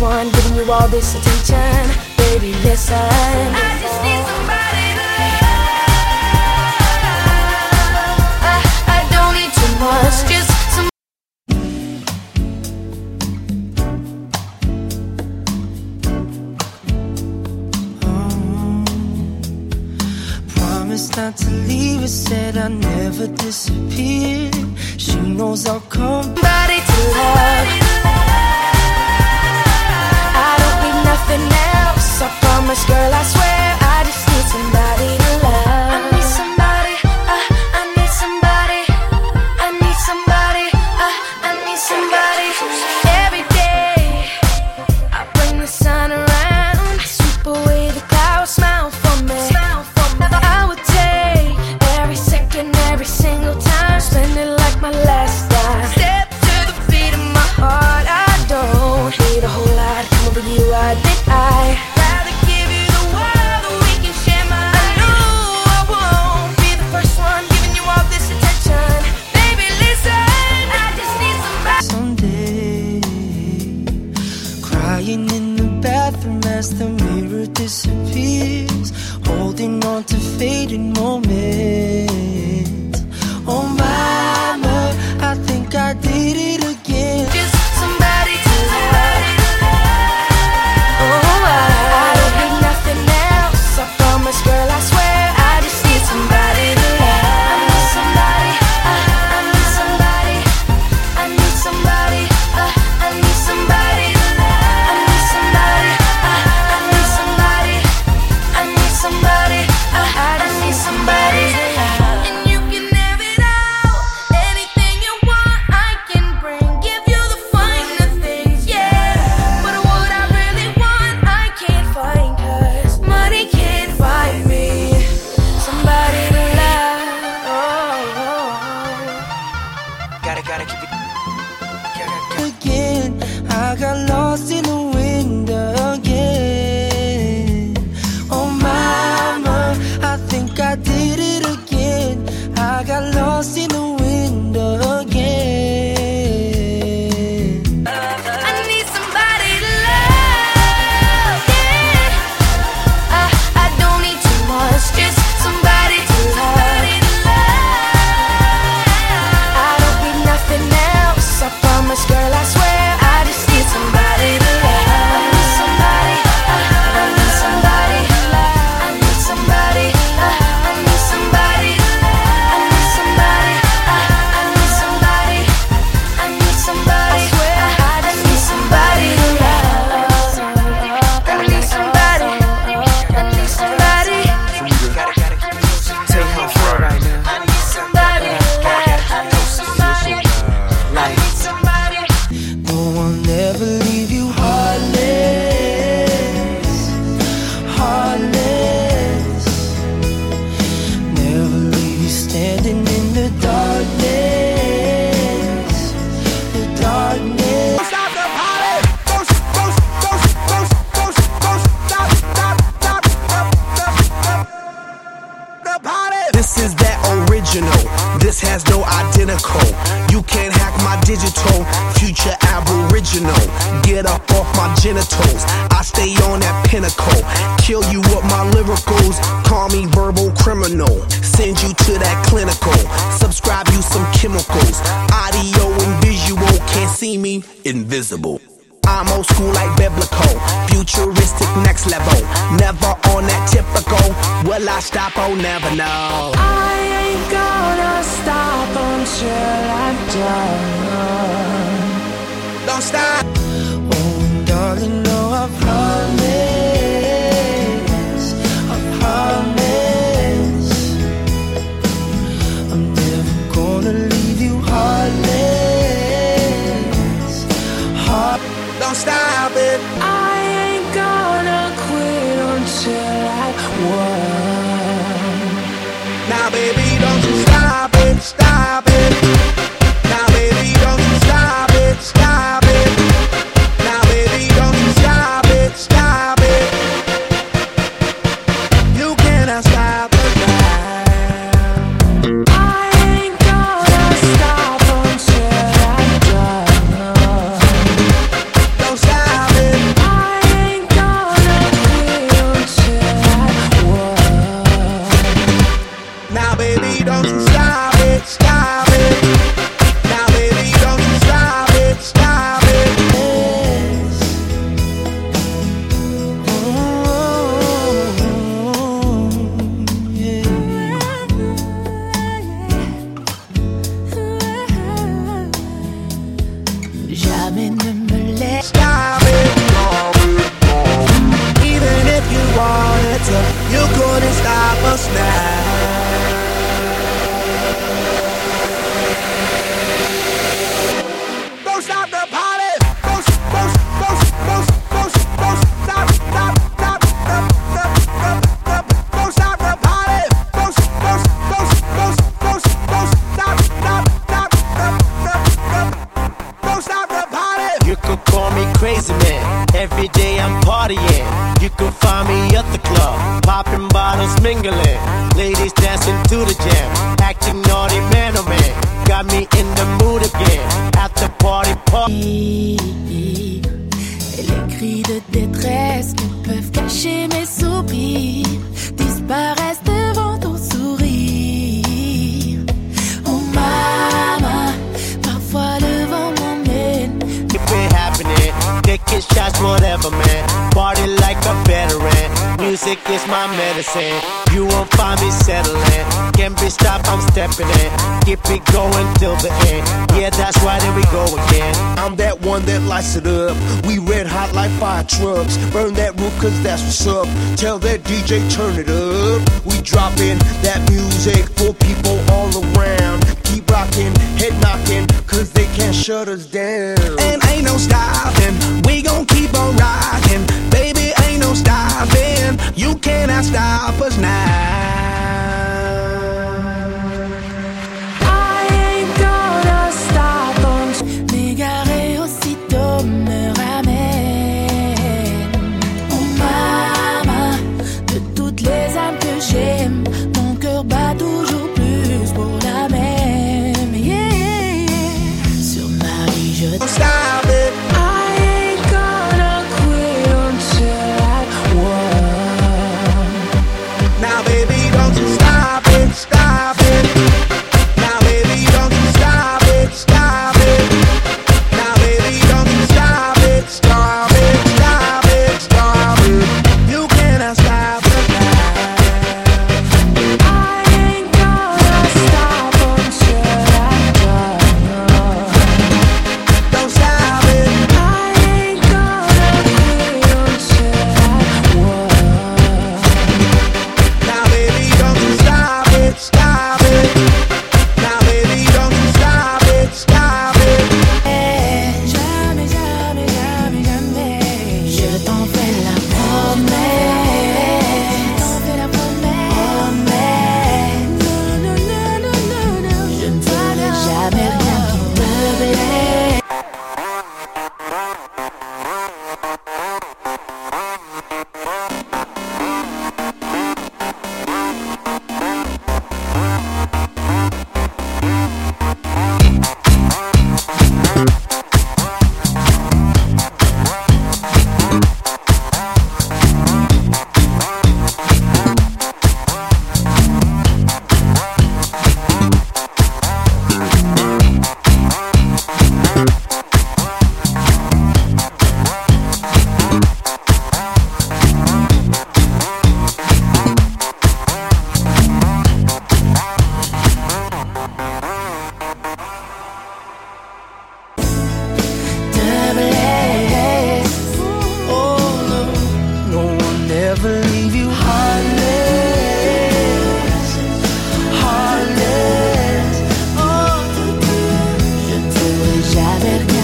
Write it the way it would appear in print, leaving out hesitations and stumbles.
one giving you all this attention. Baby, listen, I just need somebody to love. I don't need too much, just some. Promised not to leave her, said I'll never disappear. She knows I'll come. Somebody to love. I don't need nothing else, I promise, girl, I swear. I just need somebody to love. I need somebody, I need somebody. I need somebody, I need somebody. Every day I bring the sun around, sweep away the clouds, smile for me. I would take every second, every single time, spend it like my last dime. Step to the beat of my heart. I don't need a whole lot, come over you, I think I'd rather give you the world than we can share my. I know I won't be the first one giving you all this attention. Baby, listen, I just need somebody. Someday, crying in the bathroom as the mirror disappears, holding on to fading moments. Oh mama, I think I did it again. Just somebody to love. Oh, I don't need nothing else, I promise, girl, I swear. I just need somebody to love. I need somebody, I need somebody. I need somebody, I need somebody to love. I need somebody, I need somebody. I need somebody, I just need somebody to love. And you can have it all, anything you want I can bring. Give you the finer things, yeah. But what I really want I can't find, 'cause money can't buy me somebody to love. Gotta keep it again. I got lost in the wind again. Oh mama, I think I did it again. I got lost in the wind again. I need somebody to love, yeah. I don't need too much, just somebody to love. I don't need nothing else, I promise, girl, I swear. I just need somebody to love. I need somebody, I need somebody. I need somebody, I need somebody. I need somebody, I need somebody. I need somebody, I swear. I just need somebody to love. I need somebody, I need somebody. Tell you how I feel right now. I need somebody to love. I need somebody, I need somebody. No one ever leave you heartless, heartless. Never leave you standing in the darkness, the darkness. Stop the party! Don't stop the party! This is that original. This has no identical. You can't hack my digital. Future aboriginal. Get up off my genitals. I stay on that pinnacle. Kill you with my lyricals. Call me verbal criminal. Send you to that clinical. Subscribe you some chemicals. Audio and visual. Can't see me. Invisible. I'm old school like biblical. Futuristic next level. Never on that typical. Will I stop? Oh, never know. I ain't gonna stop until I'm done. Don't stop. Oh, darling, no, I promise. I promise. I'm never gonna leave you heartless. Don't stop it. I ain't gonna quit until I won. Now, baby, don't you stop it, stop it. Now, baby, don't you stop it, stop it. Now, baby, don't you stop it, stop it. You cannot don't you stop it, stop it. Now baby, don't you stop it, stop it. Jamais ne me laisse. Stop it. Even if you wanted to, you couldn't stop us now. Don't stop the party. Don't stop, stop, stop, don't stop the party. Don't stop, don't stop the party. You could call me crazy man. Every day I'm partying. You could find me at the club, popping bottles, mingling. Ladies dancing to the jam, acting naughty, man oh man. Got me in the mood again. At the party, Et les cris de détresse ne peuvent cacher mes soupirs, disparaissent devant ton sourire. Oh mama, parfois le vent m'emmène. if it happening, taking shots, whatever man. Party like a veteran. Music is my medicine. You won't find me settling. Can't be stopped, I'm stepping in. Keep it going till the end. Yeah, that's right, here we go again. I'm that one that lights it up. We red hot like fire trucks. Burn that roof cause that's what's up. Tell that DJ turn it up. We dropping that music for people all around. Keep rocking, head knocking, cause they can't shut us down. And ain't no stopping, we gon' keep on rocking. Baby, ain't no stopping, you cannot stop us now. I ain't gonna stop on. M'égarer aussitôt me ramène. Oh mama, de toutes les âmes que j'aime, mon cœur bat toujours plus pour la même. Yeah, sur Marie je Don't stop it. I ain't gonna quit until I won. Now baby, don't you stop.